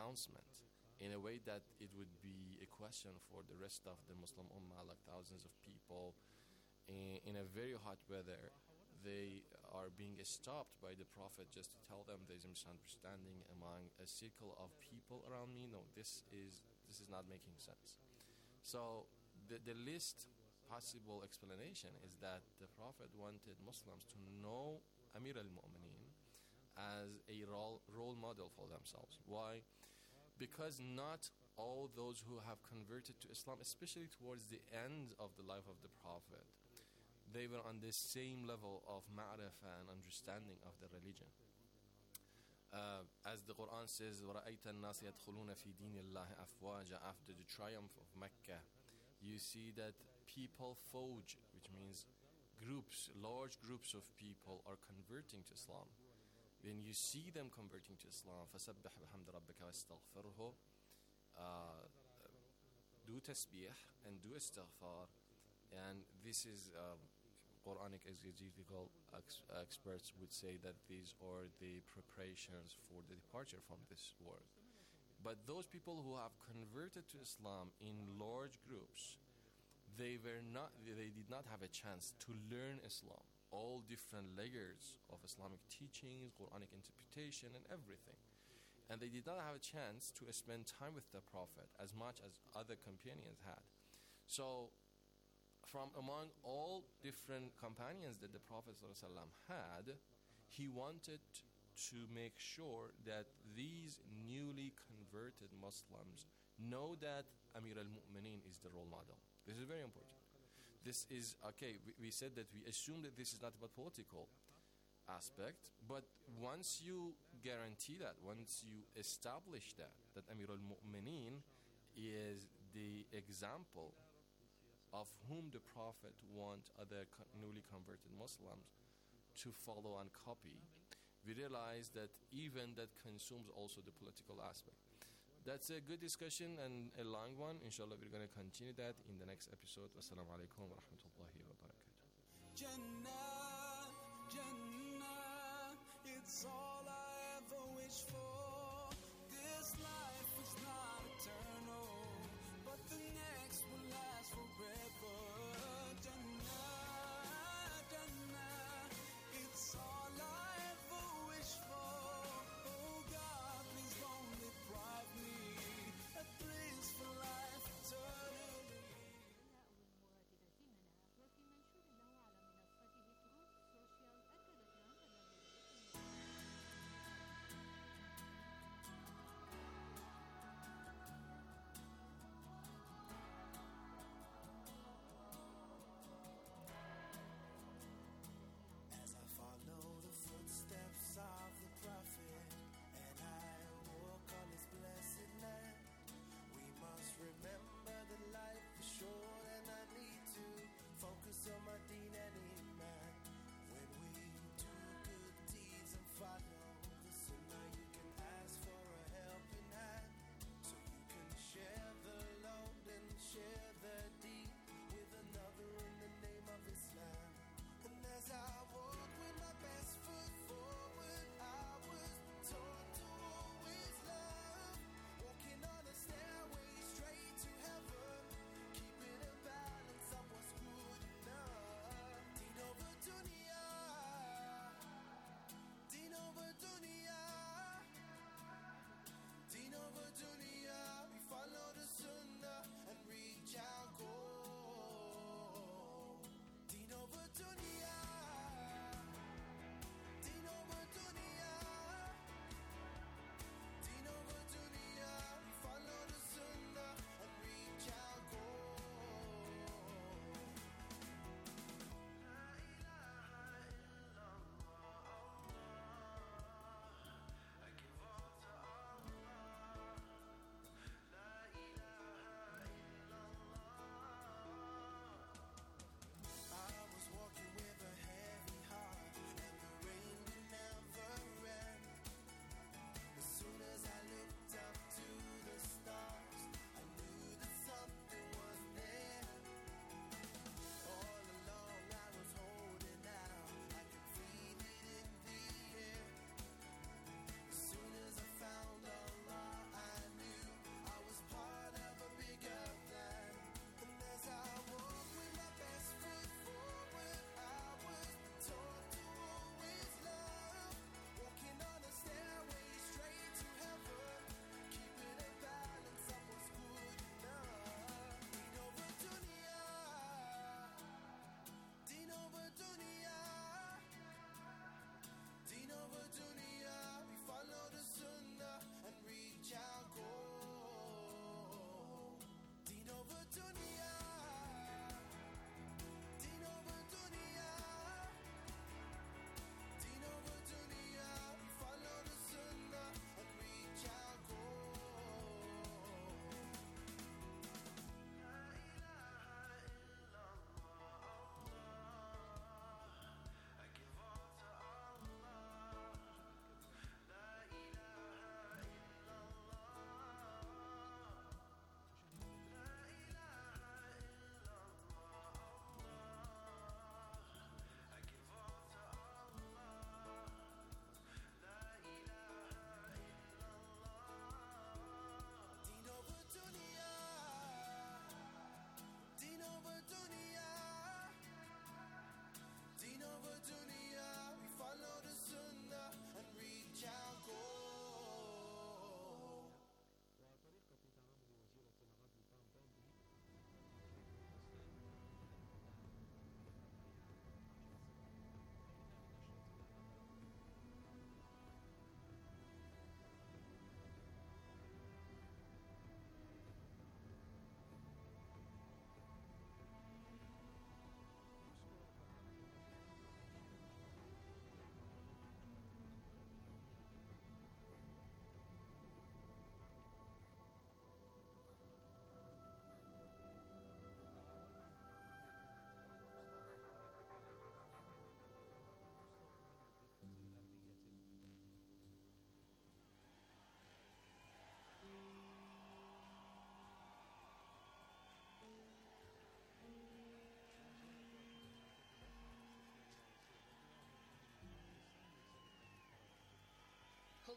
announcement in a way that it would be a question for the rest of the Muslim Ummah, like thousands of people in a very hot weather. They are being stopped by the Prophet just to tell them there's a misunderstanding among a circle of people around me. No, this is not making sense. So the least possible explanation is that the Prophet wanted Muslims to know Amir al-Mu'mineen as a role model for themselves. Why? Because not all those who have converted to Islam, especially towards the end of the life of the Prophet, they were on the same level of ma'rifah and understanding of the religion. As the Quran says, وَرَأَيْتَ النَّاسِ يَدْخُلُونَ فِي دِينِ اللَّهِ أَفْوَاجًا. After the triumph of Mecca, you see that people fauj, which means groups, large groups of people are converting to Islam. When you see them converting to Islam, فَسَبِّحْ بِحَمْدِ رَبِّكَ وَاسْتَغْفِرْهُ, do tasbih and do istighfar. And this is Quranic exegetical experts would say that these are the preparations for the departure from this world. But those people who have converted to Islam in large groups, they did not have a chance to learn Islam, all different layers of Islamic teachings, Quranic interpretation, and everything. And they did not have a chance to spend time with the Prophet as much as other companions had. So from among all different companions that the Prophet ﷺ had, he wanted to make sure that these newly converted Muslims know that Amir al-Mu'mineen is the role model. This is very important. This is, okay, we said that we assume that this is not about political aspect, but once you guarantee that, once you establish that Amir al-Mu'mineen is the example of whom the Prophet wants other newly converted Muslims to follow and copy, we realize that even that consumes also the political aspect. That's a good discussion and a long one. Inshallah, we're going to continue that in the next episode. Wassalamu alaikum wa rahmatullahi wa barakatuh. Jannah, Jannah, it's all I ever wish for. This life is not eternal, but the next will last forever. Jannah, Jannah, it's all I ever wish for. Oh God, please don't deprive me a blissful life eternally. والمرادفة منها وفي منشور له على منصته تروث سوشيال أكدت أن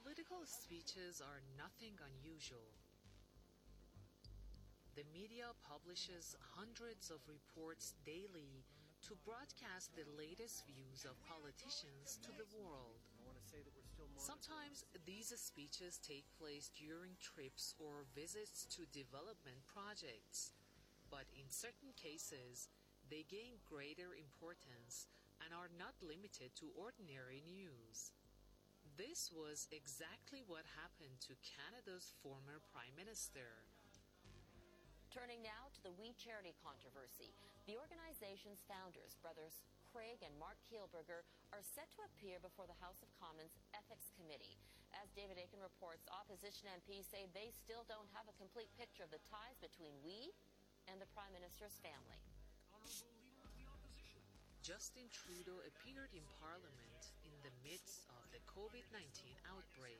Political speeches are nothing unusual. The media publishes hundreds of reports daily to broadcast the latest views of politicians to the world. Sometimes these speeches take place during trips or visits to development projects, but in certain cases, they gain greater importance and are not limited to ordinary news. This was exactly what happened to Canada's former Prime Minister. Turning now to the We Charity controversy, the organization's founders, brothers Craig and Mark Kielburger, are set to appear before the House of Commons Ethics Committee. As David Aiken reports, opposition MPs say they still don't have a complete picture of the ties between We and the Prime Minister's family. Justin Trudeau appeared in Parliament in the midst of the COVID-19 outbreak.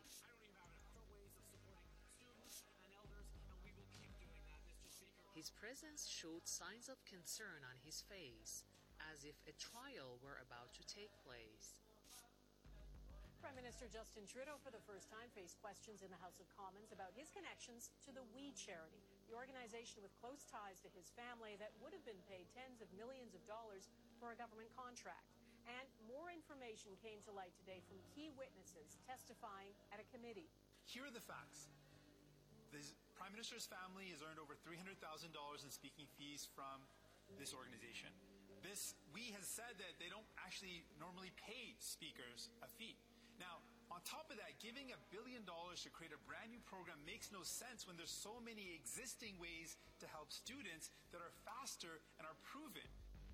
His presence showed signs of concern on his face, as if a trial were about to take place. Prime Minister Justin Trudeau, for the first time, faced questions in the House of Commons about his connections to the We Charity, the organization with close ties to his family that would have been paid tens of millions of dollars for a government contract. And more information came to light today from key witnesses testifying at a committee. Here are the facts. The Prime Minister's family has earned over $300,000 in speaking fees from this organization. We has said that they don't actually normally pay speakers a fee. Now, on top of that, giving $1 billion to create a brand new program makes no sense when there's so many existing ways to help students that are faster and are proven.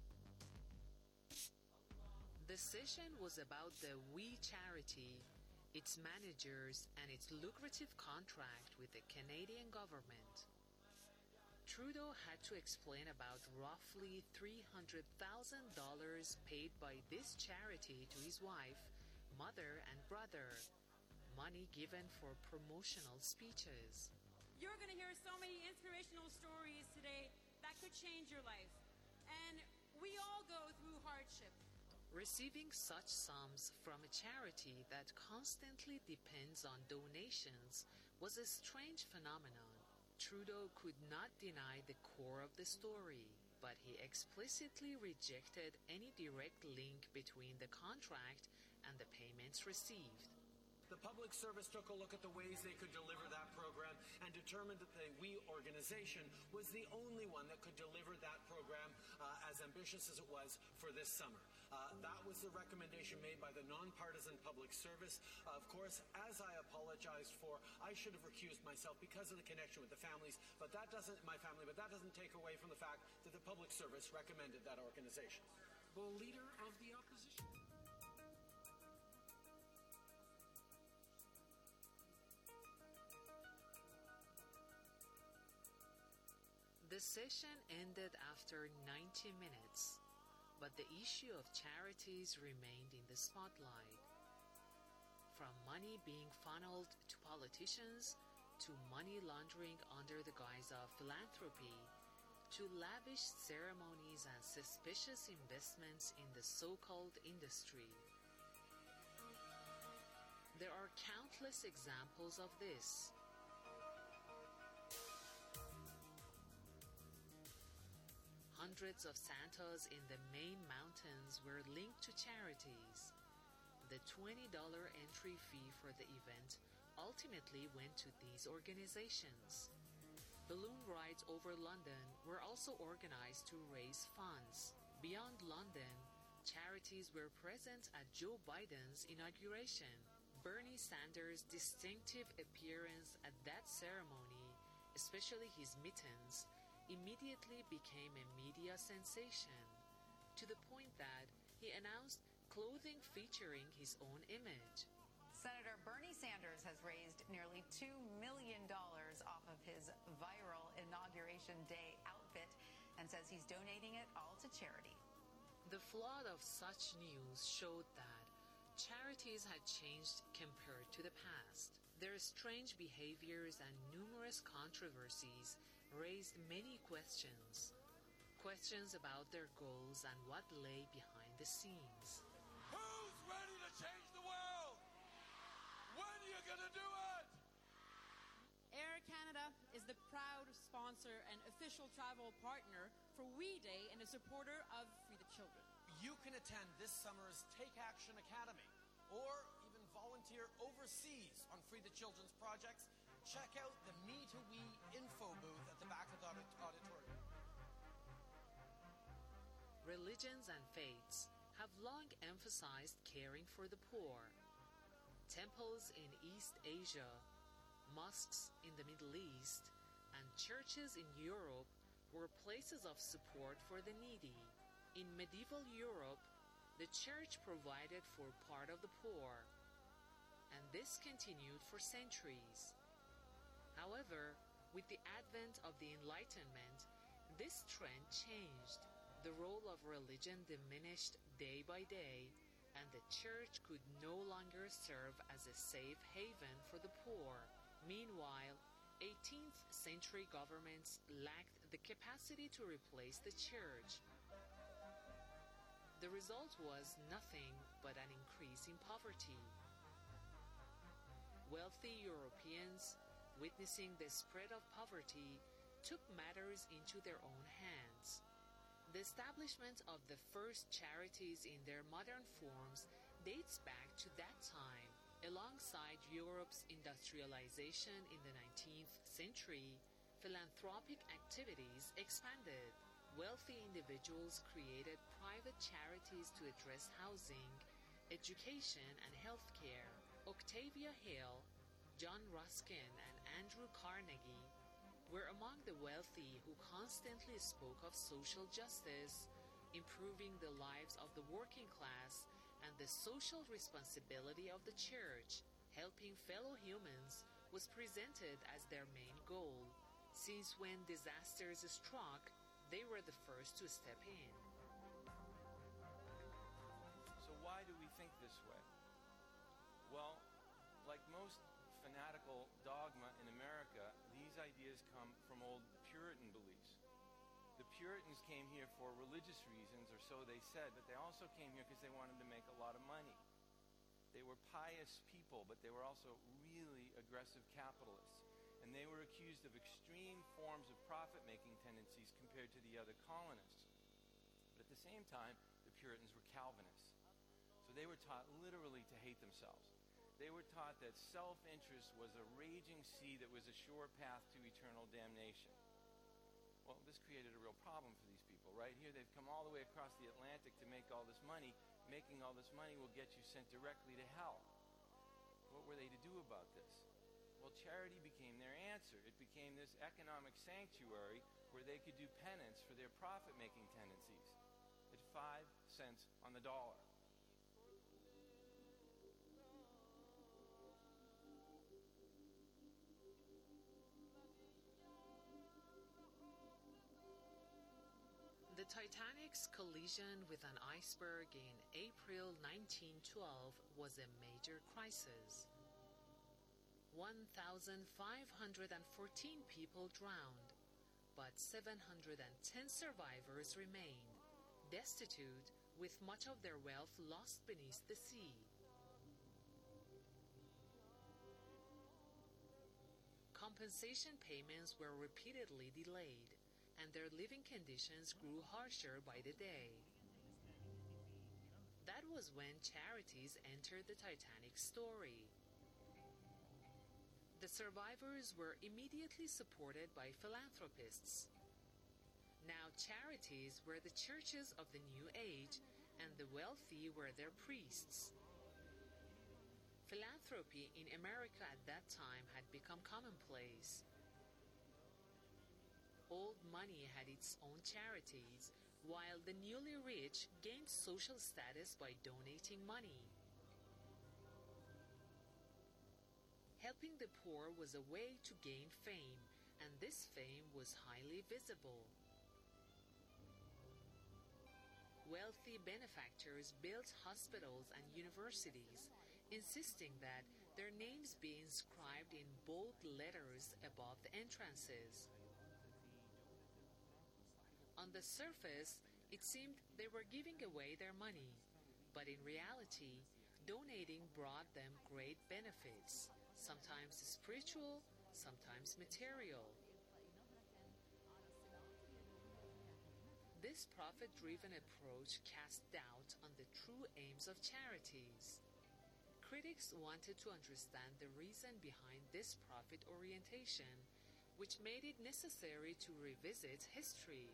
The session was about the We Charity, its managers, and its lucrative contract with the Canadian government. Trudeau had to explain about roughly $300,000 paid by this charity to his wife, mother, and brother, money given for promotional speeches. You're going to hear so many inspirational stories today that could change your life. And we all go through hardship. Receiving such sums from a charity that constantly depends on donations was a strange phenomenon. Trudeau could not deny the core of the story, but he explicitly rejected any direct link between the contract and the payments received. The public service took a look at the ways they could deliver that program and determined that the We organization was the only one that could deliver that program as ambitious as it was for this summer. That was the recommendation made by the nonpartisan public service. Of course, as I apologized for, I should have recused myself because of the connection with the families, but that doesn't take away from the fact that the public service recommended that organization. The leader of the opposition. The session ended after 90 minutes, but the issue of charities remained in the spotlight. From money being funneled to politicians, to money laundering under the guise of philanthropy, to lavish ceremonies and suspicious investments in the so-called industry. There are countless examples of this. Hundreds of Santas in the Maine mountains were linked to charities. The $20 entry fee for the event ultimately went to these organizations. Balloon rides over London were also organized to raise funds. Beyond London, charities were present at Joe Biden's inauguration. Bernie Sanders' distinctive appearance at that ceremony, especially his mittens, immediately became a media sensation, to the point that he announced clothing featuring his own image. Senator Bernie Sanders has raised nearly $2 million off of his viral Inauguration Day outfit and says he's donating it all to charity. The flood of such news showed that charities had changed compared to the past. Their strange behaviors and numerous controversies raised many questions. Questions about their goals and what lay behind the scenes. Who's ready to change the world? When are you gonna the proud sponsor and official travel partner for We Day and a supporter of Free the Children. You can attend this summer's Take Action Academy or even volunteer overseas on Free the Children's projects. Check out the Me to We info booth at the back of the auditorium. Religions and faiths have long emphasized caring for the poor. Temples in East Asia, mosques in the Middle East, and churches in Europe were places of support for the needy. In medieval Europe, the church provided for part of the poor, and this continued for centuries. However, with the advent of the Enlightenment, this trend changed. The role of religion diminished day by day, and the church could no longer serve as a safe haven for the poor. Meanwhile, 18th century governments lacked the capacity to replace the church. The result was nothing but an increase in poverty. Wealthy Europeans, witnessing the spread of poverty, took matters into their own hands. The establishment of the first charities in their modern forms dates back to that time. Alongside Europe's industrialization in the 19th century, philanthropic activities expanded. Wealthy individuals created private charities to address housing, education, and healthcare. Octavia Hale, John Ruskin, and Andrew Carnegie were among the wealthy who constantly spoke of social justice, improving the lives of the working class, and the social responsibility of the church. Helping fellow humans was presented as their main goal, since when disasters struck, they were the first to step in. So why do we think this way? Well, like most fanatical dogma in America, these ideas come from old Puritan beliefs. The Puritans came here for religious reasons, or so they said, but they also came here because they wanted to make a lot of money. They were pious people, but they were also really aggressive capitalists. And they were accused of extreme forms of profit-making tendencies compared to the other colonists. But at the same time, the Puritans were Calvinists. So they were taught literally to hate themselves. They were taught that self-interest was a raging sea that was a sure path to eternal damnation. Well, this created a real problem for these people, right? Here they've come all the way across the Atlantic to make all this money. Making all this money will get you sent directly to hell. What were they to do about this? Well, charity became their answer. It became this economic sanctuary where they could do penance for their profit-making tendencies at 5 cents on the dollar. The Titanic's collision with an iceberg in April 1912 was a major crisis. 1,514 people drowned, but 710 survivors remained, destitute, with much of their wealth lost beneath the sea. Compensation payments were repeatedly delayed, and their living conditions grew harsher by the day. That was when charities entered the Titanic story. The survivors were immediately supported by philanthropists. Now charities were the churches of the New Age, and the wealthy were their priests. Philanthropy in America at that time had become commonplace. Old money had its own charities, while the newly rich gained social status by donating money. Helping the poor was a way to gain fame, and this fame was highly visible. Wealthy benefactors built hospitals and universities, insisting that their names be inscribed in bold letters above the entrances. On the surface, it seemed they were giving away their money, but in reality, donating brought them great benefits, sometimes spiritual, sometimes material. This profit-driven approach cast doubt on the true aims of charities. Critics wanted to understand the reason behind this profit orientation, which made it necessary to revisit history.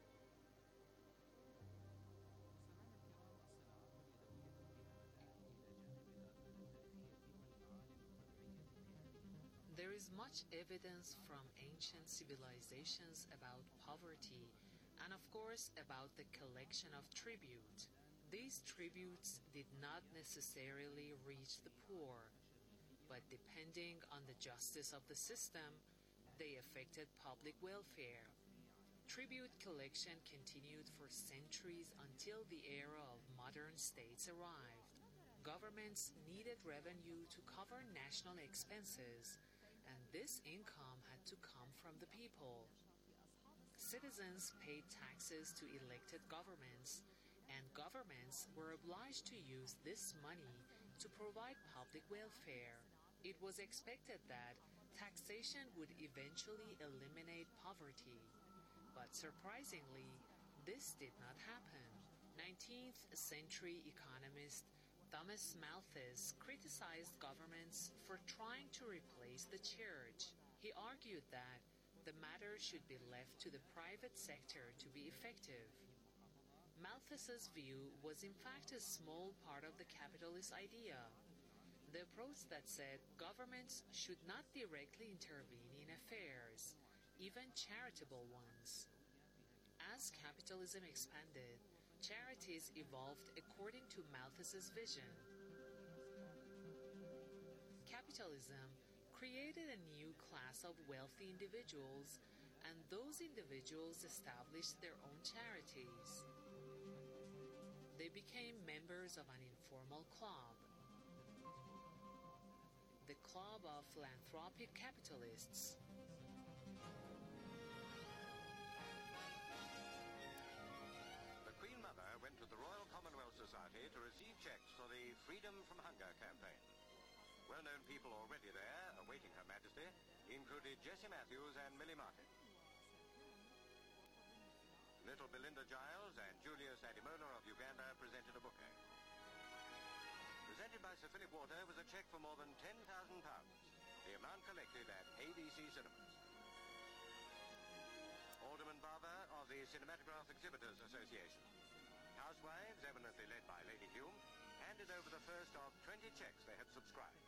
There is much evidence from ancient civilizations about poverty and, of course, about the collection of tribute. These tributes did not necessarily reach the poor, but depending on the justice of the system, they affected public welfare. Tribute collection continued for centuries until the era of modern states arrived. Governments needed revenue to cover national expenses, and this income had to come from the people. Citizens paid taxes to elected governments, and governments were obliged to use this money to provide public welfare. It was expected that taxation would eventually eliminate poverty. But surprisingly, this did not happen. 19th century economist Thomas Malthus criticized governments for trying to replace the church. He argued that the matter should be left to the private sector to be effective. Malthus's view was in fact a small part of the capitalist idea, the approach that said governments should not directly intervene in affairs, even charitable ones. As capitalism expanded, charities evolved according to Malthus's vision. Capitalism created a new class of wealthy individuals, and those individuals established their own charities. They became members of an informal club, the Club of Philanthropic Capitalists. The Queen Mother went to the Royal Commonwealth Society to receive checks for the Freedom from Hunger campaign. Well-known people already there, awaiting Her Majesty, included Jessie Matthews and Millie Martin. Little Belinda Giles and Julius Adimola of Uganda presented a bouquet. Presented by Sir Philip Warder was a cheque for more than £10,000, the amount collected at ABC Cinemas. Alderman Barber of the Cinematograph Exhibitors Association. Housewives, eminently led by Lady Hume, handed over the first of 20 cheques they had subscribed.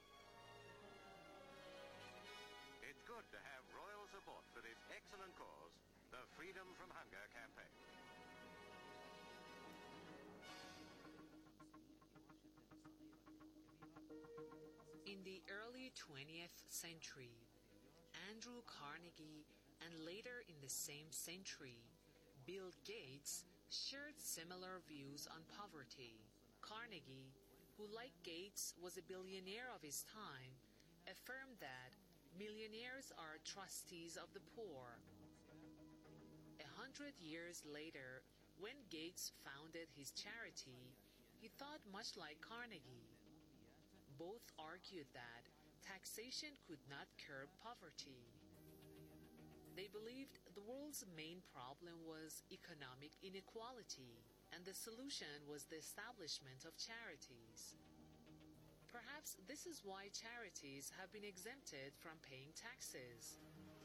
It's good to have royal support for this excellent cause, the Freedom from Hunger campaign. In the early 20th century, Andrew Carnegie, and later in the same century, Bill Gates, shared similar views on poverty. Carnegie, who like Gates was a billionaire of his time, affirmed that millionaires are trustees of the poor. 100 years later, when Gates founded his charity, he thought much like Carnegie. Both argued that taxation could not curb poverty. They believed the world's main problem was economic inequality, and the solution was the establishment of charities. Perhaps this is why charities have been exempted from paying taxes.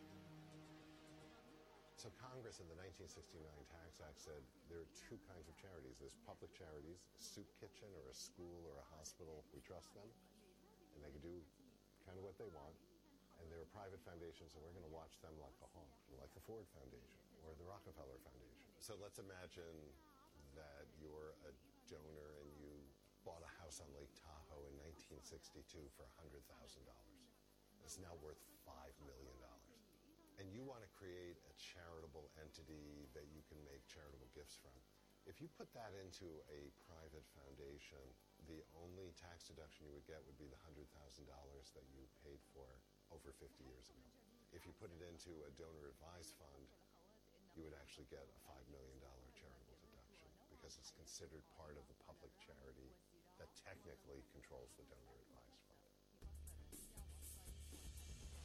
So Congress in the 1969 Tax Act said there are two kinds of charities. There's public charities, a soup kitchen or a school or a hospital. We trust them, and they can do kind of what they want. And there are private foundations, and we're going to watch them like a hawk, like the Ford Foundation or the Rockefeller Foundation. So let's imagine that you're a donor and you bought a house on Lake Tahoe in 1962 for $100,000. It's now worth $5 million. And you want to create a charitable entity that you can make charitable gifts from. If you put that into a private foundation, the only tax deduction you would get would be the $100,000 that you paid for over 50 years ago. If you put it into a donor-advised fund, you would actually get a $5 million charitable deduction because it's considered part of the public charity that technically controls the donor-advised fund.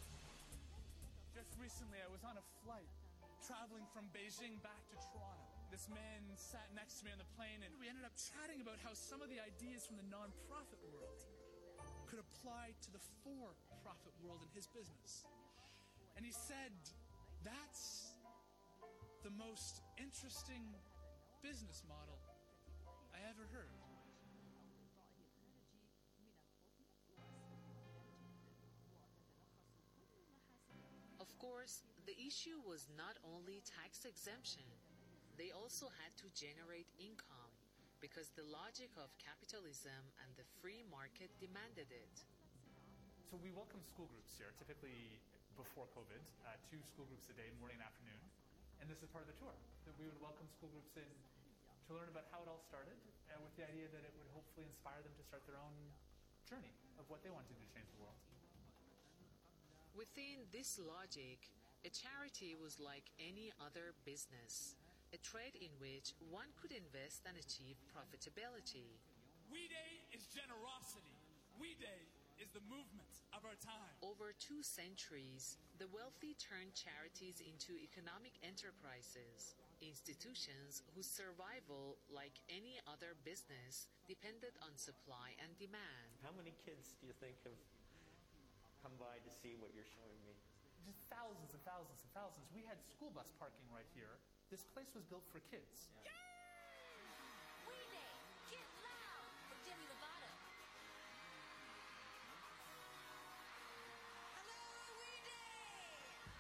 Just recently, I was on a flight traveling from Beijing back to Toronto. This man sat next to me on the plane, and we ended up chatting about how some of the ideas from the nonprofit world could apply to the for-profit world in his business. And he said, that's the most interesting business model I ever heard. Of course, the issue was not only tax exemption. They also had to generate income because the logic of capitalism and the free market demanded it. So we welcome school groups here, typically before COVID, 2 school groups a day, morning and afternoon. And this is part of the tour, that we would welcome school groups in to learn about how it all started, with the idea that it would hopefully inspire them to start their own journey of what they want to do to change the world. Within this logic, a charity was like any other business, a trade in which one could invest and achieve profitability. We Day is generosity. We Day is the movement of our time. Over 2 centuries, the wealthy turned charities into economic enterprises, institutions whose survival, like any other business, depended on supply and demand. How many kids do you think have come by to see what you're showing me? Just thousands and thousands and thousands. We had school bus parking right here. This place was built for kids. Yeah. We Day, get loud for Demi Lovato. Hello, We Day.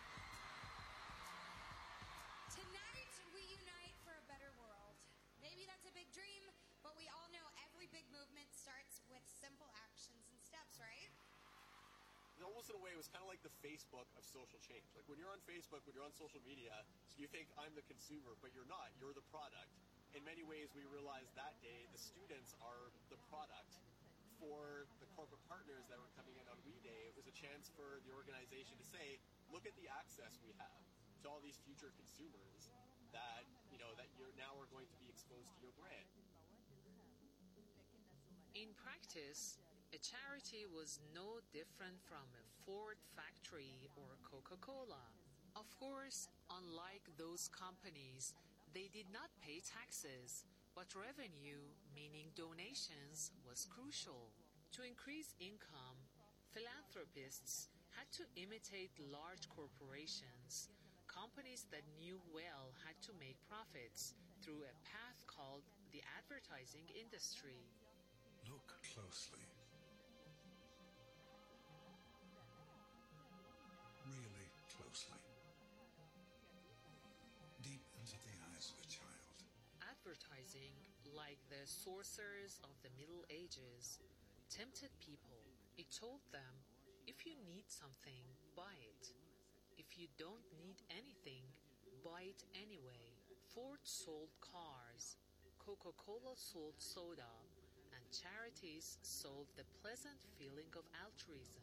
Tonight we unite for a better world. Maybe that's a big dream, but we all know every big movement starts with simple actions and steps, right? Almost in a way, it was kind of like the Facebook of social change. Like when you're on Facebook, when you're on social media, you think I'm the consumer, but you're not. You're the product. In many ways, we realized that day the students are the product. For the corporate partners that were coming in on We Day, it was a chance for the organization to say, look at the access we have to all these future consumers that, that you're now are going to be exposed to your brand. In practice, a charity was no different from a Ford factory or Coca-Cola. Of course, unlike those companies, they did not pay taxes, but revenue, meaning donations, was crucial. To increase income, philanthropists had to imitate large corporations. Companies that knew well had to make profits through a path called the advertising industry. Look closely. Really closely. Deep into the eyes of a child. Advertising, like the sorcerers of the Middle Ages, tempted people. It told them, if you need something, buy it. If you don't need anything, buy it anyway. Ford sold cars, Coca-Cola sold soda, and charities sold the pleasant feeling of altruism.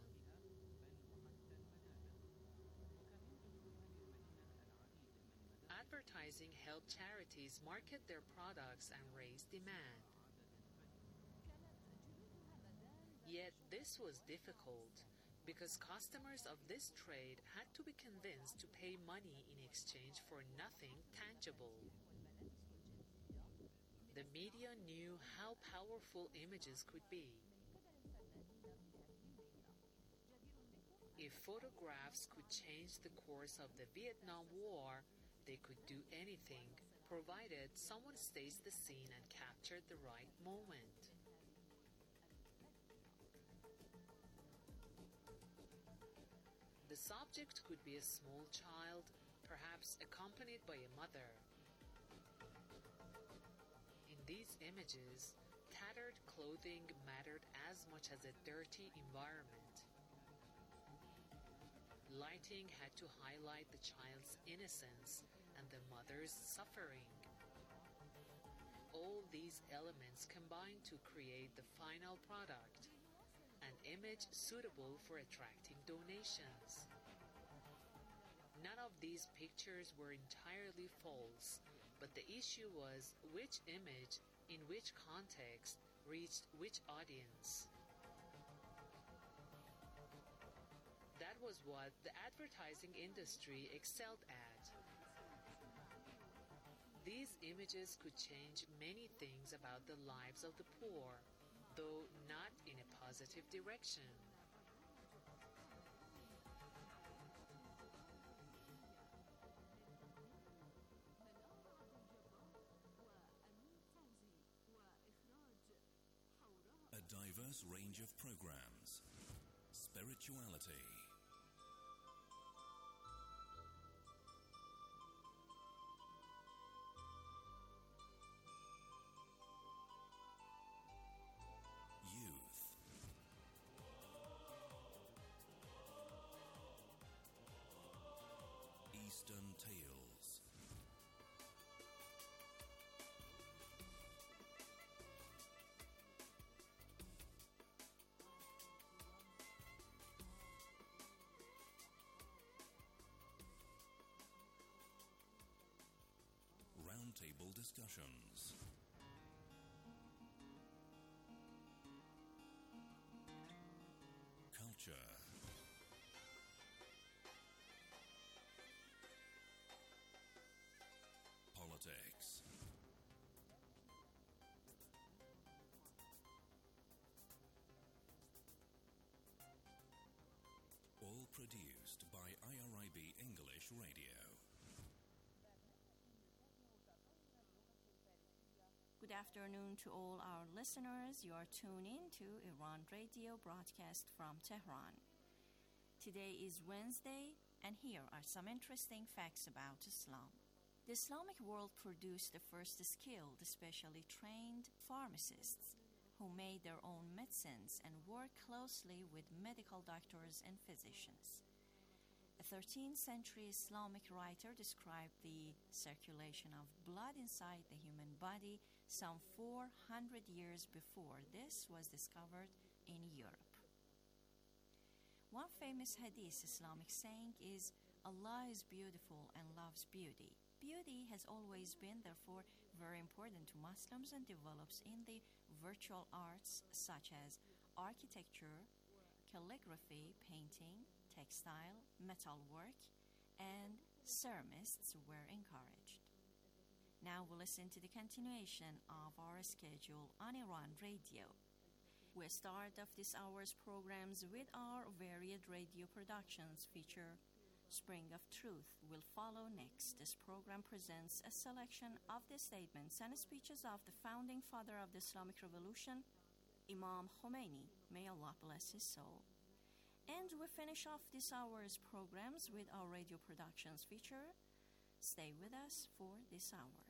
Advertising helped charities market their products and raise demand. Yet this was difficult because customers of this trade had to be convinced to pay money in exchange for nothing tangible. The media knew how powerful images could be. If photographs could change the course of the Vietnam War, they could do anything, provided someone staged the scene and captured the right moment. The subject could be a small child, perhaps accompanied by a mother. In these images, tattered clothing mattered as much as a dirty environment. Lighting had to highlight the child's innocence and the mother's suffering. All these elements combined to create the final product, an image suitable for attracting donations. None of these pictures were entirely false, but the issue was which image, in which context, reached which audience. That was what the advertising industry excelled at. These images could change many things about the lives of the poor, though not in a positive direction. A diverse range of programs. Spirituality. Youth. Eastern Tales. Roundtable discussions. Culture. Politics. All produced by IRIB English Radio. Good afternoon to all our listeners. You are tuned in to Iran Radio broadcast from Tehran. Today is Wednesday, and here are some interesting facts about Islam. The Islamic world produced the first skilled, specially trained pharmacists who made their own medicines and worked closely with medical doctors and physicians. A 13th century Islamic writer described the circulation of blood inside the human body some 400 years before this was discovered in Europe. One famous Hadith Islamic saying is, Allah is beautiful and loves beauty. Beauty has always been, therefore, very important to Muslims and develops in the virtual arts such as architecture, calligraphy, painting, textile, metalwork, and ceramists were encouraged. Now we'll listen to the continuation of our schedule on Iran Radio. We start off this hour's programs with our varied radio productions feature. Spring of Truth will follow next. This program presents a selection of the statements and speeches of the founding father of the Islamic Revolution, Imam Khomeini, may Allah bless his soul. And we finish off this hour's programs with our radio productions feature. Stay with us for this hour.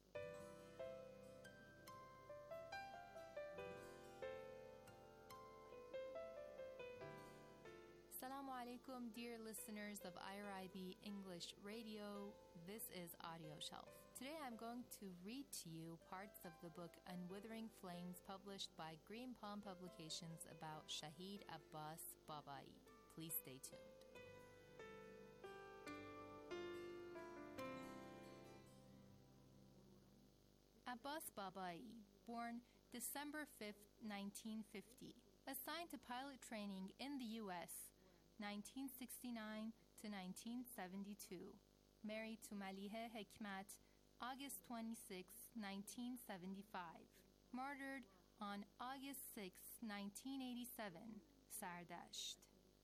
Assalamu alaikum, dear listeners of IRIB English Radio. This is Audio Shelf. Today I'm going to read to you parts of the book Unwithering Flames published by Green Palm Publications about Shahid Abbas Babai. Please stay tuned. Abbas Babai, born December 5th, 1950, assigned to pilot training in the U.S., 1969 to 1972, married to Maliha Hekmat, August 26, 1975, martyred on August 6, 1987, Sardasht.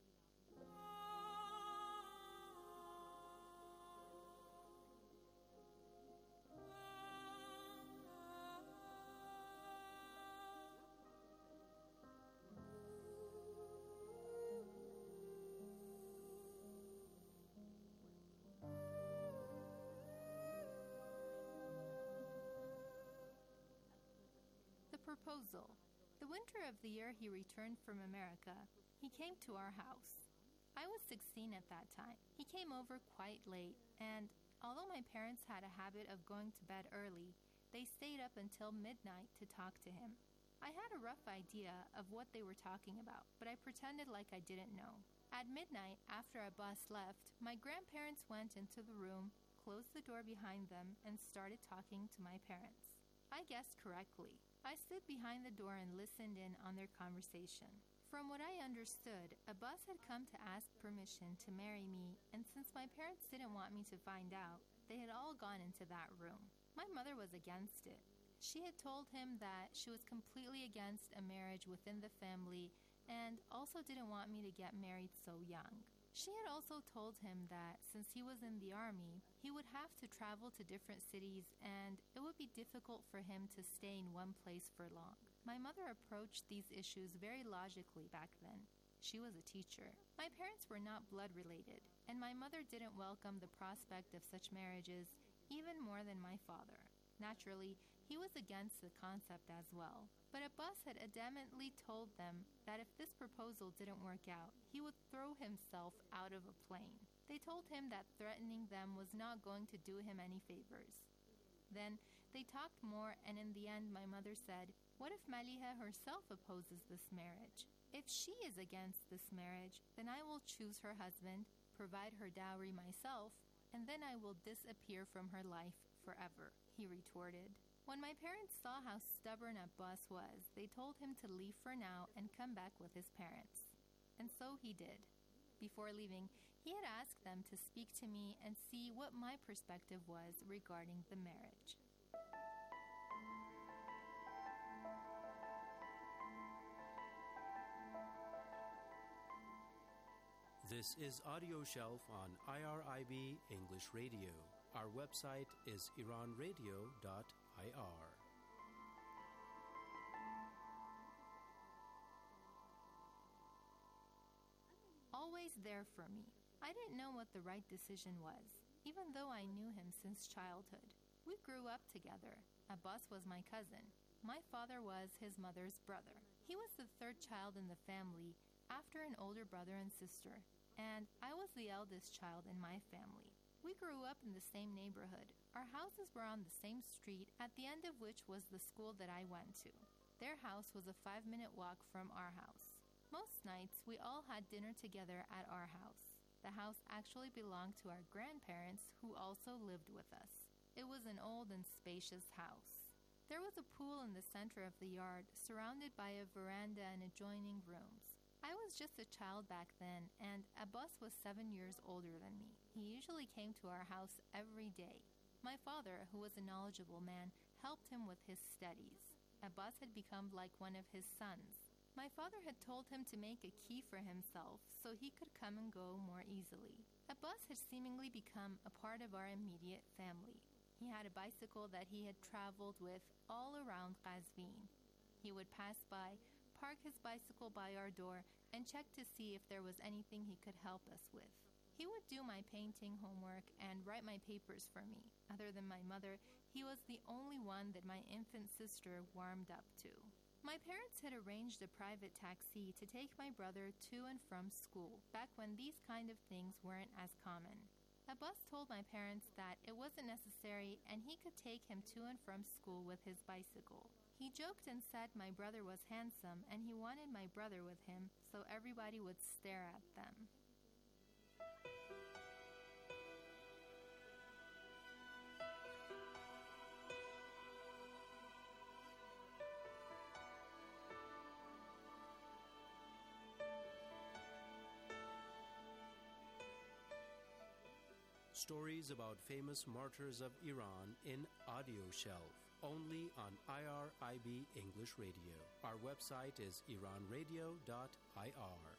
Proposal. The winter of the year he returned from America, he came to our house. I was 16 at that time. He came over quite late, and although my parents had a habit of going to bed early, they stayed up until midnight to talk to him. I had a rough idea of what they were talking about, but I pretended like I didn't know. At midnight, after Abbas left, my grandparents went into the room, closed the door behind them, and started talking to my parents. I guessed correctly. I stood behind the door and listened in on their conversation. From what I understood, Abbas had come to ask permission to marry me, and since my parents didn't want me to find out, they had all gone into that room. My mother was against it. She had told him that she was completely against a marriage within the family and also didn't want me to get married so young. She had also told him that since he was in the army, he would have to travel to different cities and it would be difficult for him to stay in one place for long. My mother approached these issues very logically back then. She was a teacher. My parents were not blood related, and my mother didn't welcome the prospect of such marriages even more than my father. Naturally, he was against the concept as well. But Abbas had adamantly told them that if this proposal didn't work out, he would throw himself out of a plane. They told him that threatening them was not going to do him any favors. Then they talked more, and in the end my mother said, "What if Maliha herself opposes this marriage? If she is against this marriage, then I will choose her husband, provide her dowry myself, and then I will disappear from her life forever," he retorted. When my parents saw how stubborn Abbas was, they told him to leave for now and come back with his parents. And so he did. Before leaving, he had asked them to speak to me and see what my perspective was regarding the marriage. This is Audio Shelf on IRIB English Radio. Our website is iranradio.ir. Always there for me. I didn't know what the right decision was, even though I knew him since childhood. We grew up together. Abbas was my cousin. My father was his mother's brother. He was the third child in the family after an older brother and sister, and I was the eldest child in my family. We grew up in the same neighborhood. Our houses were on the same street, at the end of which was the school that I went to. Their house was a 5-minute walk from our house. Most nights, we all had dinner together at our house. The house actually belonged to our grandparents, who also lived with us. It was an old and spacious house. There was a pool in the center of the yard, surrounded by a veranda and adjoining rooms. I was just a child back then, and Abbas was 7 years older than me. He usually came to our house every day. My father, who was a knowledgeable man, helped him with his studies. Abbas had become like one of his sons. My father had told him to make a key for himself so he could come and go more easily. Abbas had seemingly become a part of our immediate family. He had a bicycle that he had traveled with all around Qazvin. He would pass by, park his bicycle by our door, and check to see if there was anything he could help us with. He would do my painting homework and write my papers for me. Other than my mother, he was the only one that my infant sister warmed up to. My parents had arranged a private taxi to take my brother to and from school, back when these kind of things weren't as common. Abbas told my parents that it wasn't necessary and he could take him to and from school with his bicycle. He joked and said my brother was handsome and he wanted my brother with him so everybody would stare at them. Stories about famous martyrs of Iran in Audio Shelf, only on IRIB English Radio. Our website is iranradio.ir.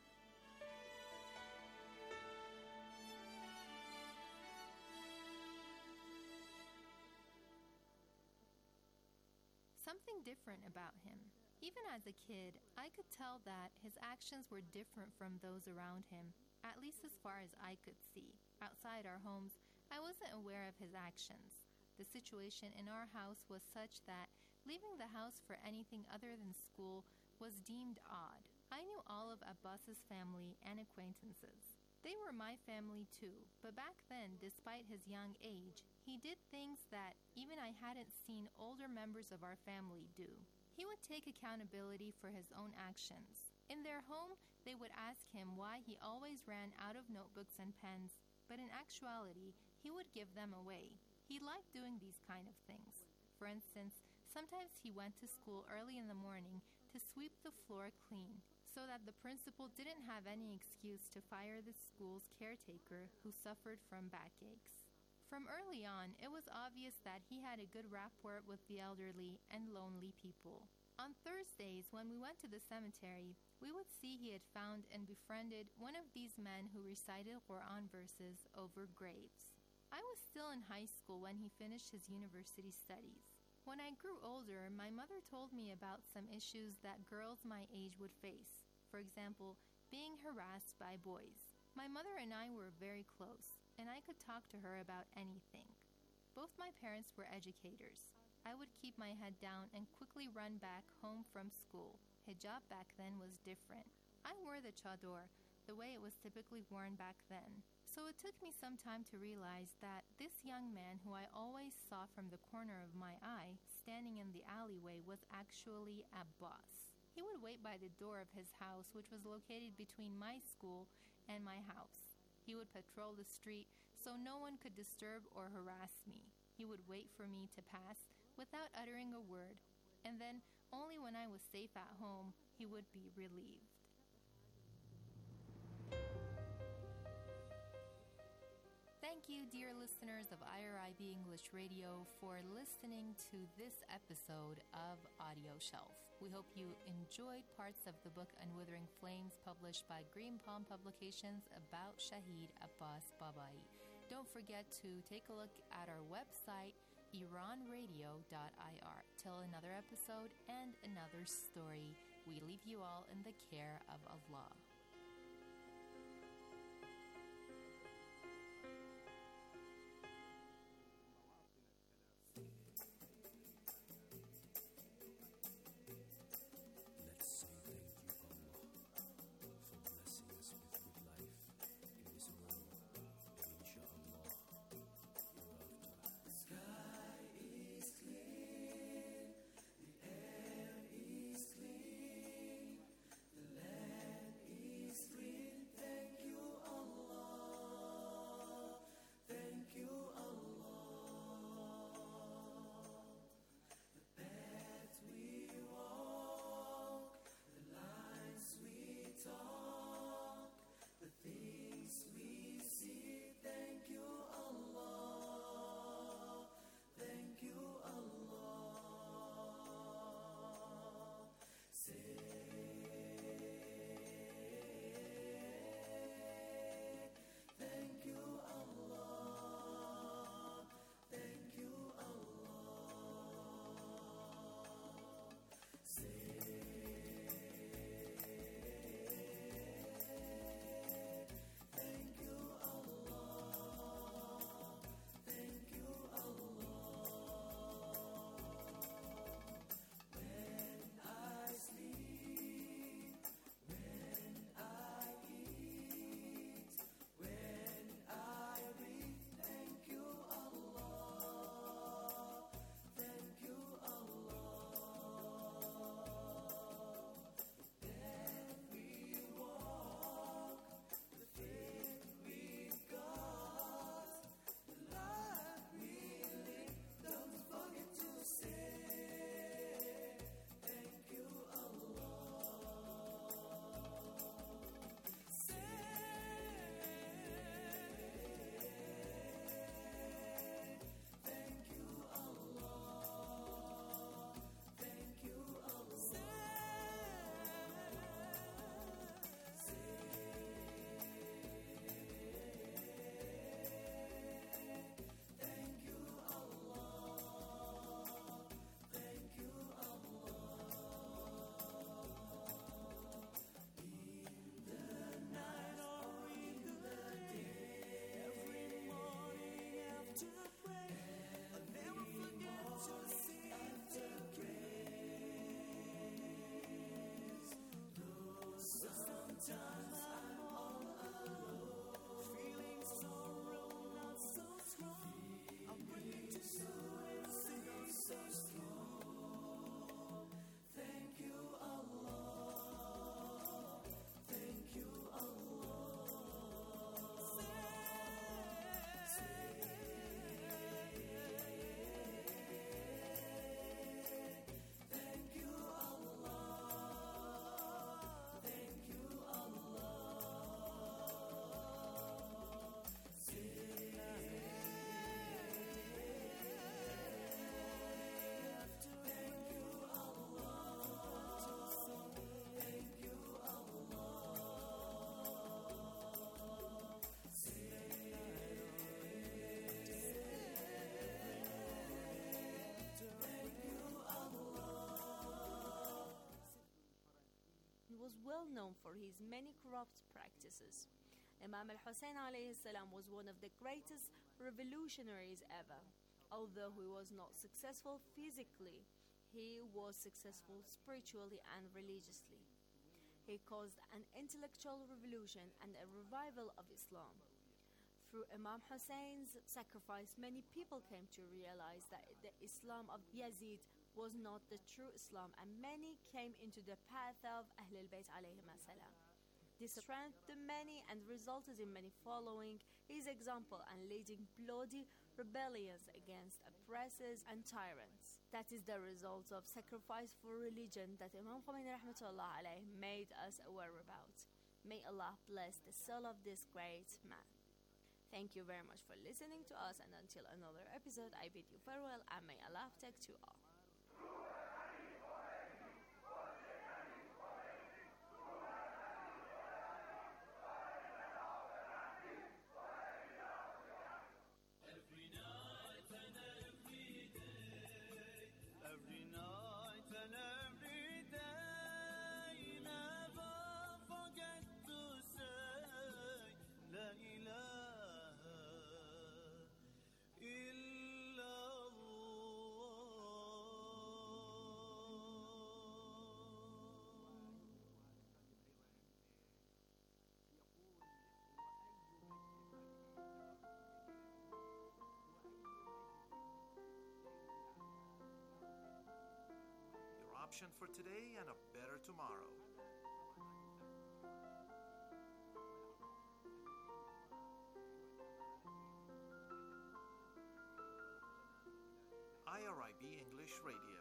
Something different about him. Even as a kid, I could tell that his actions were different from those around him, at least as far as I could see. Outside our homes, I wasn't aware of his actions. The situation in our house was such that leaving the house for anything other than school was deemed odd. I knew all of Abbas's family and acquaintances. They were my family too, but back then, despite his young age, he did things that even I hadn't seen older members of our family do. He would take accountability for his own actions. In their home, they would ask him why he always ran out of notebooks and pens, but in actuality, he would give them away. He liked doing these kind of things. For instance, sometimes he went to school early in the morning to sweep the floor clean, so that the principal didn't have any excuse to fire the school's caretaker who suffered from backaches. From early on, it was obvious that he had a good rapport with the elderly and lonely people. On Thursdays, when we went to the cemetery, we would see he had found and befriended one of these men who recited Quran verses over graves. I was still in high school when he finished his university studies. When I grew older, my mother told me about some issues that girls my age would face. For example, being harassed by boys. My mother and I were very close, and I could talk to her about anything. Both my parents were educators. I would keep my head down and quickly run back home from school. Hijab back then was different. I wore the chador, the way it was typically worn back then. So it took me some time to realize that this young man who I always saw from the corner of my eye, standing in the alleyway, was actually Abbas. He would wait by the door of his house, which was located between my school and my house. He would patrol the street so no one could disturb or harass me. He would wait for me to pass without uttering a word, and then only when I was safe at home, he would be relieved. Thank you, dear listeners of IRIB English Radio, for listening to this episode of Audio Shelf. We hope you enjoyed parts of the book Unwithering Flames, published by Green Palm Publications, about Shahid Abbas Babai. Don't forget to take a look at our website, iranradio.ir. Till another episode and another story, we leave you all in the care of Allah. known for his many corrupt practices. Imam al-Hussein alayhi salam was one of the greatest revolutionaries ever. Although he was not successful physically, he was successful spiritually and religiously. He caused an intellectual revolution and a revival of Islam. Through Imam Hussein's sacrifice, many people came to realize that the Islam of Yazid was not the true Islam, and many came into the path of Ahlul Bayt alayhim as-salam. This strengthened many and resulted in many following his example and leading bloody rebellions against oppressors and tyrants. That is the result of sacrifice for religion that Imam Khomeini rahmatullah alayhi made us aware about. May Allah bless the soul of this great man. Thank you very much for listening to us, and until another episode, I bid you farewell, and may Allah protect you all. Option for today and a better tomorrow. IRIB English Radio.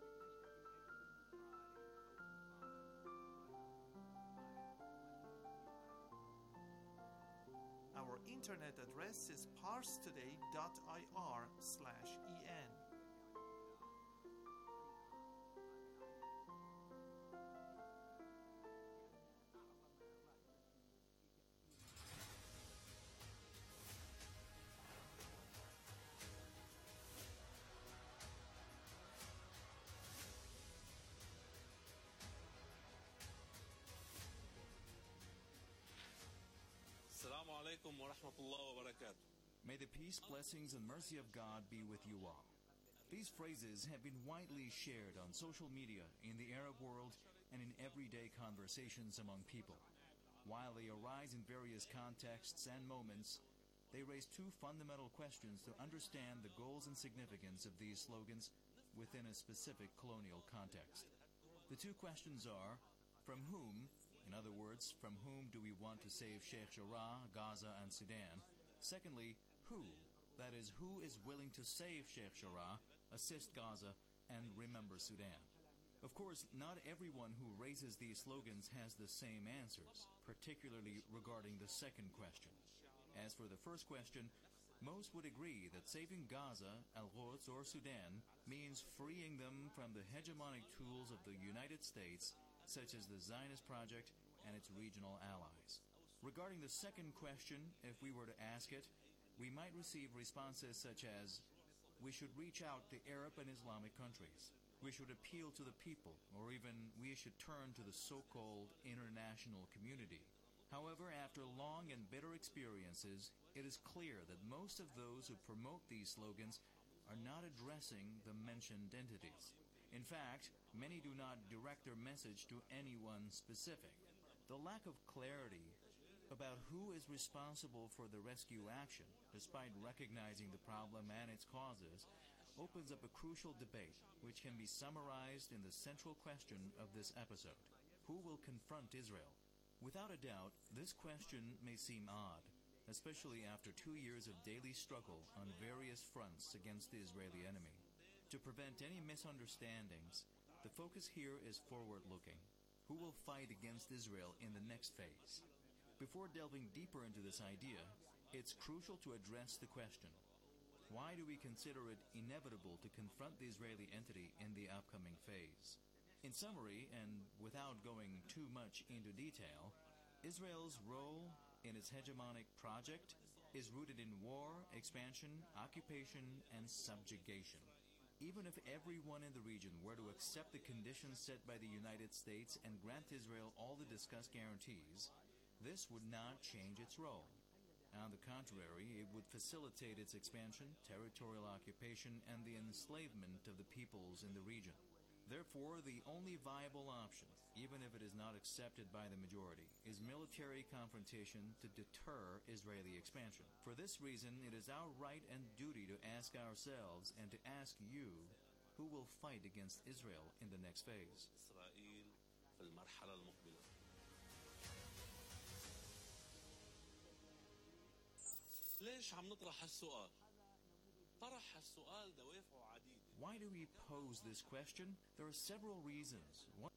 Our internet address is parstoday.ir/en. Assalamu alaikum wa rahmatullahi wa barakatuh. May the peace, blessings, and mercy of God be with you all. These phrases have been widely shared on social media in the Arab world and in everyday conversations among people. While they arise in various contexts and moments, they raise two fundamental questions to understand the goals and significance of these slogans within a specific colonial context. The two questions are, from whom? In other words, from whom do we want to save Sheikh Jarrah, Gaza, and Sudan? Secondly, who? That is, who is willing to save Sheikh Jarrah, assist Gaza, and remember Sudan? Of course, not everyone who raises these slogans has the same answers, particularly regarding the second question. As for the first question, most would agree that saving Gaza, Al-Quds, or Sudan means freeing them from the hegemonic tools of the United States, such as the Zionist Project and its regional allies. Regarding the second question, if we were to ask it, we might receive responses such as, we should reach out to Arab and Islamic countries, we should appeal to the people, or even we should turn to the so-called international community. However, after long and bitter experiences, it is clear that most of those who promote these slogans are not addressing the mentioned entities. In fact, many do not direct their message to anyone specific. The lack of clarity about who is responsible for the rescue action, despite recognizing the problem and its causes, opens up a crucial debate which can be summarized in the central question of this episode. Who will confront Israel? Without a doubt, this question may seem odd, especially after 2 years of daily struggle on various fronts against the Israeli enemy. To prevent any misunderstandings, the focus here is forward-looking. Who will fight against Israel in the next phase? Before delving deeper into this idea, it's crucial to address the question, why do we consider it inevitable to confront the Israeli entity in the upcoming phase? In summary, and without going too much into detail, Israel's role in its hegemonic project is rooted in war, expansion, occupation, and subjugation. Even if everyone in the region were to accept the conditions set by the United States and grant Israel all the discussed guarantees, this would not change its role. On the contrary, it would facilitate its expansion, territorial occupation, and the enslavement of the peoples in the region. Therefore, the only viable option, even if it is not accepted by the majority, is military confrontation to deter Israeli expansion. For this reason, it is our right and duty to ask ourselves and to ask you, who will fight against Israel in the next phase? إسرائيل في المرحلة المقبلة. ليش عم نطرح هالسؤال؟ طرح هالسؤال دوافعه عديدة. Why do we pose this question? There are several reasons. One,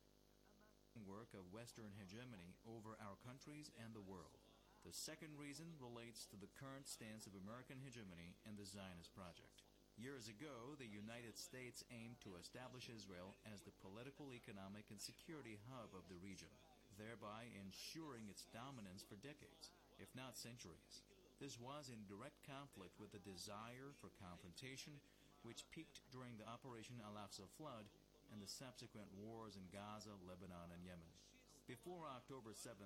work of Western hegemony over our countries and the world. The second reason relates to the current stance of American hegemony and the Zionist project. Years ago, the United States aimed to establish Israel as the political, economic, and security hub of the region, thereby ensuring its dominance for decades, if not centuries. This was in direct conflict with the desire for confrontation, which peaked during the Operation Al-Aqsa flood and the subsequent wars in Gaza, Lebanon, and Yemen. Before October 7,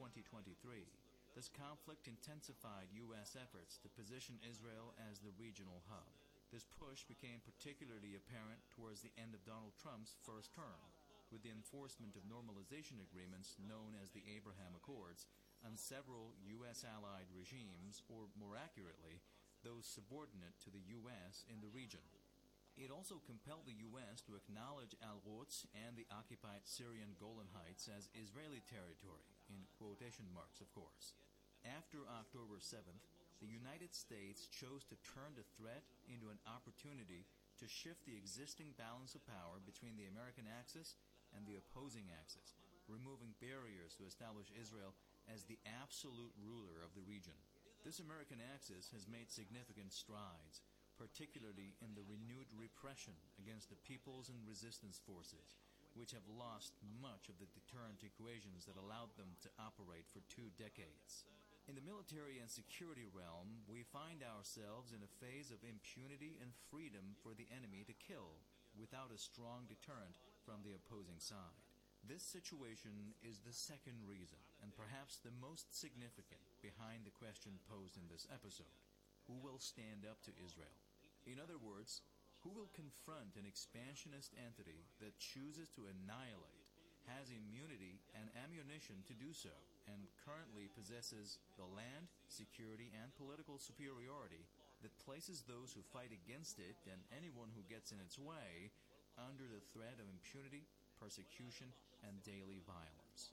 2023, this conflict intensified U.S. efforts to position Israel as the regional hub. This push became particularly apparent towards the end of Donald Trump's first term, with the enforcement of normalization agreements known as the Abraham Accords on several U.S.-allied regimes, or more accurately, those subordinate to the U.S. in the region. It also compelled the U.S. to acknowledge Al-Quds and the occupied Syrian Golan Heights as Israeli territory, in quotation marks, of course. After October 7th, the United States chose to turn the threat into an opportunity to shift the existing balance of power between the American axis and the opposing axis, removing barriers to establish Israel as the absolute ruler of the region. This American axis has made significant strides, particularly in the renewed repression against the peoples and resistance forces, which have lost much of the deterrent equations that allowed them to operate for 2 decades. In the military and security realm, we find ourselves in a phase of impunity and freedom for the enemy to kill, without a strong deterrent from the opposing side. This situation is the second reason, and perhaps the most significant, behind the question posed in this episode. Who will stand up to Israel? In other words, who will confront an expansionist entity that chooses to annihilate, has immunity and ammunition to do so, and currently possesses the land, security, and political superiority that places those who fight against it and anyone who gets in its way under the threat of impunity, persecution, and daily violence.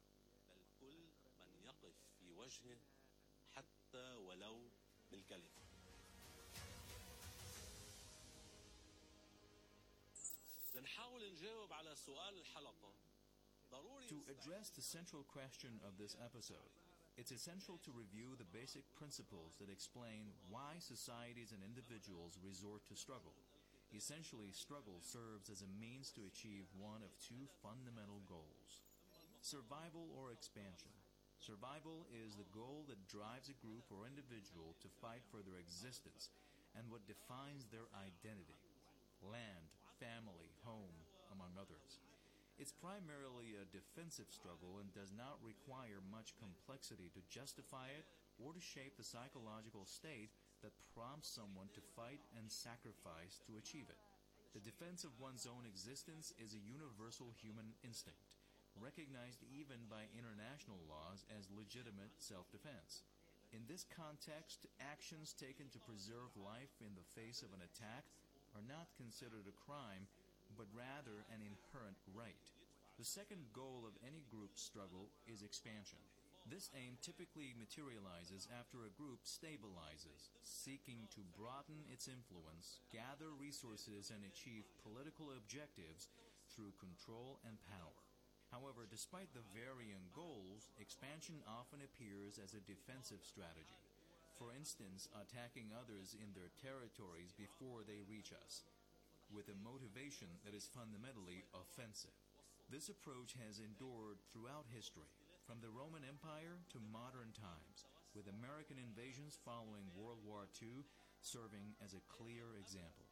بل كل من يقف في وجهه حتى ولو بالكلمة. لنحاول نجاوب على سؤال الحلقة. To address the central question of this episode, it's essential to review the basic principles that explain why societies and individuals resort to struggle. Essentially, struggle serves as a means to achieve one of 2 fundamental goals: survival or expansion. Survival is the goal that drives a group or individual to fight for their existence and what defines their identity: land, family, home, among others. It's primarily a defensive struggle and does not require much complexity to justify it or to shape the psychological state that prompts someone to fight and sacrifice to achieve it. The defense of one's own existence is a universal human instinct, recognized even by international laws as legitimate self-defense. In this context, actions taken to preserve life in the face of an attack are not considered a crime, but rather an inherent right. The second goal of any group struggle is expansion. This aim typically materializes after a group stabilizes, seeking to broaden its influence, gather resources, and achieve political objectives through control and power. However, despite the varying goals, expansion often appears as a defensive strategy. For instance, attacking others in their territories before they reach us, with a motivation that is fundamentally offensive. This approach has endured throughout history, from the Roman Empire to modern times, with American invasions following World War II serving as a clear example.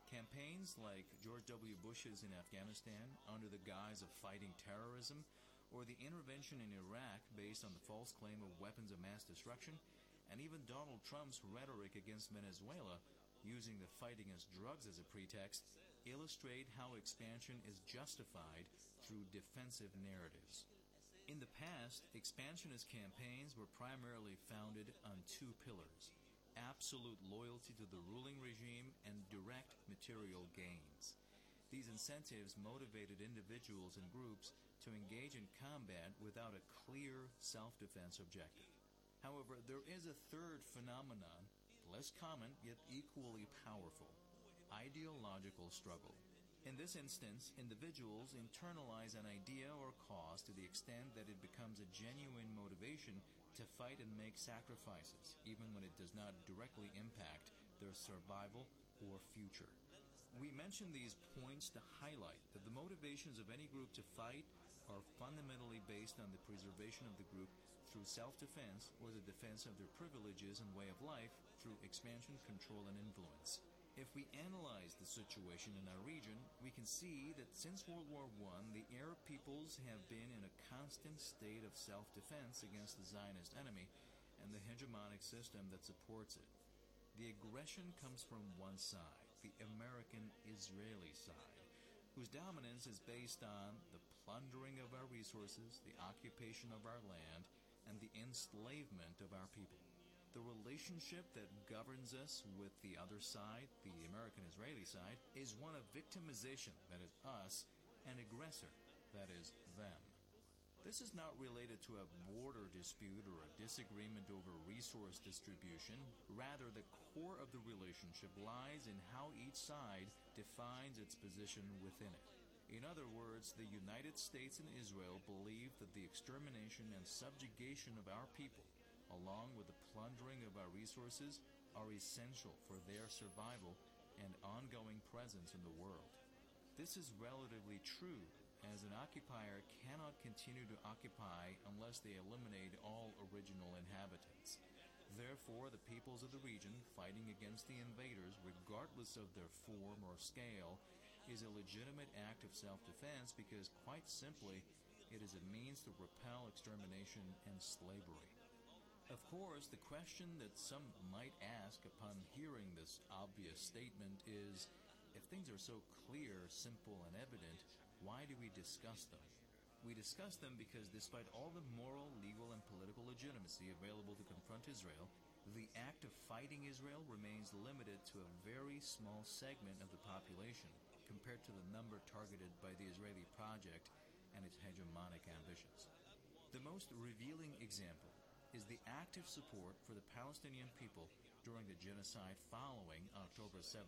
Campaigns like George W. Bush's in Afghanistan under the guise of fighting terrorism, or the intervention in Iraq based on the false claim of weapons of mass destruction, and even Donald Trump's rhetoric against Venezuela, using the fight against drugs as a pretext, illustrate how expansion is justified through defensive narratives. In the past, expansionist campaigns were primarily founded on two pillars: absolute loyalty to the ruling regime and direct material gains. These incentives motivated individuals and groups to engage in combat without a clear self-defense objective. However, there is a third phenomenon, less common yet equally powerful: ideological struggle. In this instance, individuals internalize an idea or cause to the extent that it becomes a genuine motivation to fight and make sacrifices, even when it does not directly impact their survival or future. We mention these points to highlight that the motivations of any group to fight are fundamentally based on the preservation of the group through self-defense or the defense of their privileges and way of life through expansion, control, and influence. If we analyze the situation in our region, we can see that since World War I, the Arab peoples have been in a constant state of self-defense against the Zionist enemy and the hegemonic system that supports it. The aggression comes from one side, the American-Israeli side, whose dominance is based on the plundering of our resources, the occupation of our land, and the enslavement of our people. The relationship that governs us with the other side, the American-Israeli side, is one of victimization, that is us, and aggressor, that is them. This is not related to a border dispute or a disagreement over resource distribution. Rather, the core of the relationship lies in how each side defines its position within it. In other words, the United States and Israel believe that the extermination and subjugation of our people, along with the plundering of our resources, are essential for their survival and ongoing presence in the world. This is relatively true, as an occupier cannot continue to occupy unless they eliminate all original inhabitants. Therefore, the peoples of the region fighting against the invaders, regardless of their form or scale, is a legitimate act of self-defense because, quite simply, it is a means to repel extermination and slavery. Of course, the question that some might ask upon hearing this obvious statement is, if things are so clear, simple, and evident, why do we discuss them? We discuss them because despite all the moral, legal, and political legitimacy available to confront Israel, the act of fighting Israel remains limited to a very small segment of the population compared to the number targeted by the Israeli project and its hegemonic ambitions. The most revealing example is the active support for the Palestinian people during the genocide following October 7,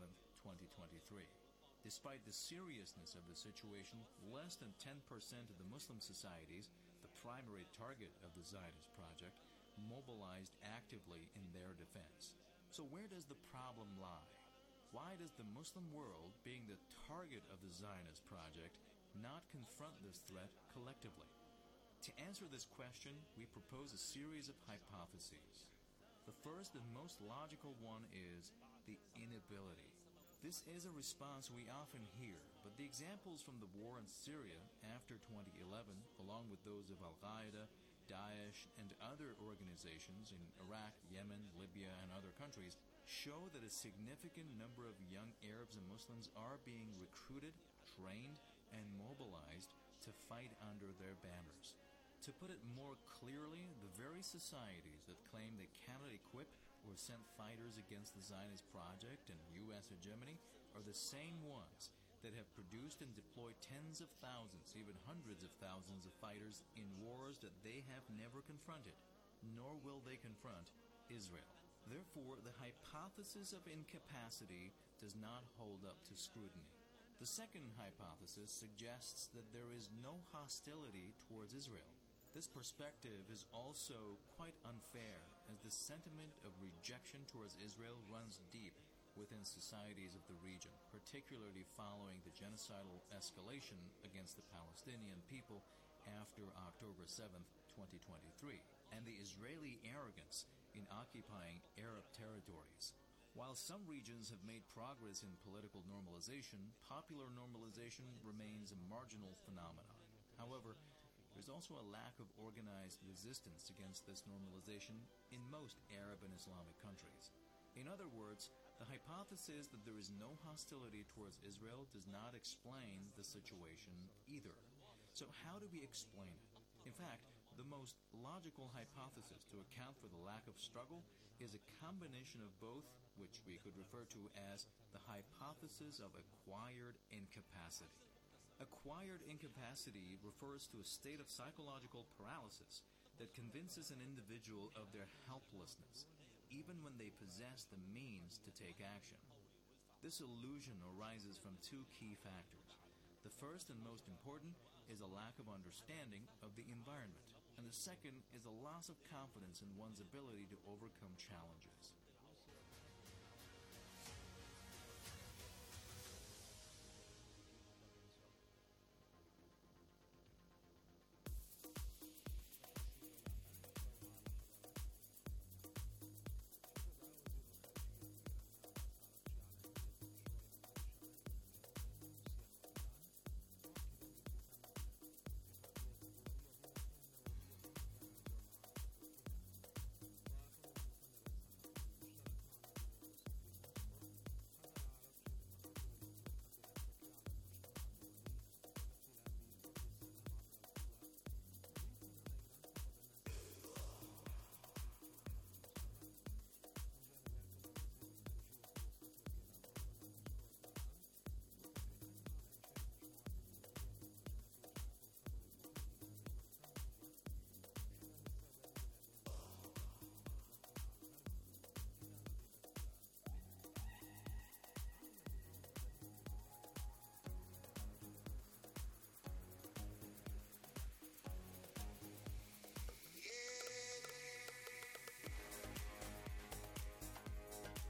2023. Despite the seriousness of the situation, less than 10% of the Muslim societies, the primary target of the Zionist project, mobilized actively in their defense. So where does the problem lie? Why does the Muslim world, being the target of the Zionist project, not confront this threat collectively? To answer this question, we propose a series of hypotheses. The first and most logical one is the inability. This is a response we often hear, but the examples from the war in Syria after 2011, along with those of Al-Qaeda, Daesh, and other organizations in Iraq, Yemen, Libya, and other countries, show that a significant number of young Arabs and Muslims are being recruited, trained, and mobilized to fight under their banners. To put it more clearly, the very societies that claim they cannot equip or send fighters against the Zionist project and U.S. hegemony are the same ones that have produced and deployed tens of thousands, even hundreds of thousands of fighters in wars that they have never confronted, nor will they confront Israel. Therefore, the hypothesis of incapacity does not hold up to scrutiny. The second hypothesis suggests that there is no hostility towards Israel. This perspective is also quite unfair, as the sentiment of rejection towards Israel runs deep within societies of the region, particularly following the genocidal escalation against the Palestinian people after October 7, 2023, and the Israeli arrogance in occupying Arab territories. While some regions have made progress in political normalization, popular normalization remains a marginal phenomenon. However, there's also a lack of organized resistance against this normalization in most Arab and Islamic countries. In other words, the hypothesis that there is no hostility towards Israel does not explain the situation either. So how do we explain it? In fact, the most logical hypothesis to account for the lack of struggle is a combination of both, which we could refer to as the hypothesis of acquired incapacity. Acquired incapacity refers to a state of psychological paralysis that convinces an individual of their helplessness, even when they possess the means to take action. This illusion arises from two key factors. The first and most important is a lack of understanding of the environment, and the second is a loss of confidence in one's ability to overcome challenges.